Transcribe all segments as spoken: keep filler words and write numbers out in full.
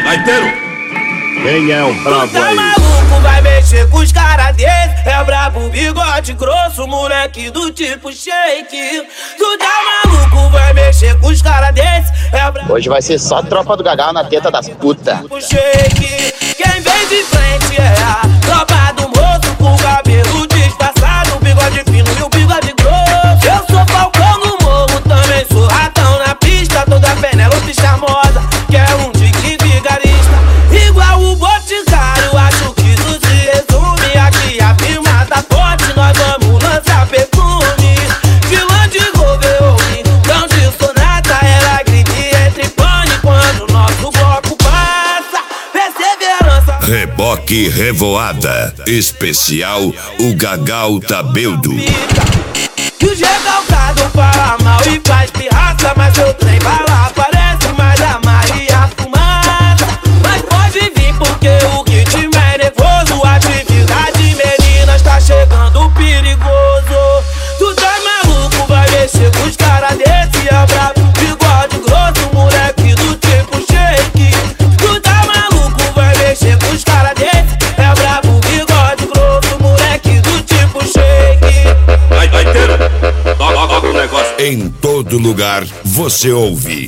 Gaiteiro! Quem é o brabo tu tá aí? maluco, vai mexer com os caras desse. É brabo, bigode grosso, moleque do tipo shake. Tu tá maluco, vai mexer com os caras desse. É brabo. Hoje vai ser só tropa do Gagal na teta das putas. Shake. Quem vem de frente é a tropa do moço, com o cabelo disfarçado, o bigode fino e o bigode grosso. Eu sou Falcão no morro, também sou ratão na pista. Toda Penélope charmosa, que é um tique vigarista. Igual o Boticário, acho que isso se resume. Aqui a firma tá forte, nós vamos lançar perfume. Vilã de Roveone, não de sonata. Ela grita entre pane quando o nosso bloco passa. Perseverança. Reboque Revoada, especial o Gagal Tabeldo. Que o G-Galgado fala mal e faz pirraça, mas seu trem vai lá, parece mais a Maria Fumaça. Mas pode vir porque o ritmo é nervoso. Atividade meninas tá chegando perigoso. Tu tá maluco, vai mexer com os caras desse. É brabo, bigode grosso, moleque do tipo shake. Tu tá maluco, vai mexer com os caras desse. É brabo, bigode grosso, moleque do tipo shake. Vai, gaiteiro! Toca o negócio. Em todo lugar você ouve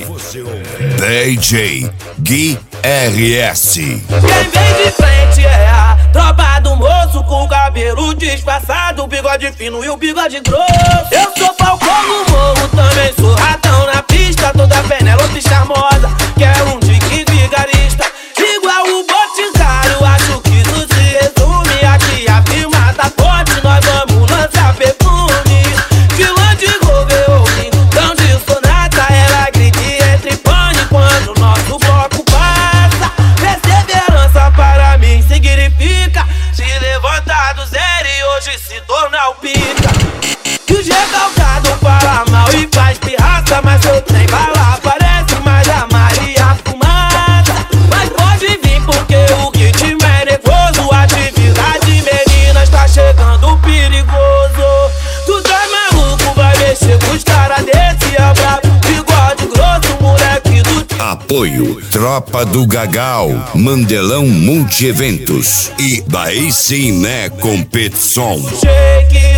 D J Gui R S. Quem vem de frente é a tropa do moço, com o cabelo disfarçado, o bigode fino e o bigode grosso. Eu sou Falcão no morro, também sou ratão na pista. Toda Penélope charmosa, que é um tique vigarista. Igual o Boticário, acho que isso se resume. Aqui a firma tá forte, nós vamos lançar perfume. Vilã de Roveone, não de sonata. Ela grita entre pane quando o nosso bloco passa. Perseverança para mim significa se levantar do zero e hoje se tornar o pica. Que o G-Galgado fala mal e faz pirraça, mas seu trem vai lá, parece mais a Maria Fumaça. Mas pode vir porque o ritmo é nervoso. Atividade meninas tá chegando perigoso. Tu tá maluco, vai mexer com os caras desse. É brabo, bigode grosso, moleque do... Apoio Tropa do Gagal, Mandelão Multieventos e Daí Sim Né Competição. Shake.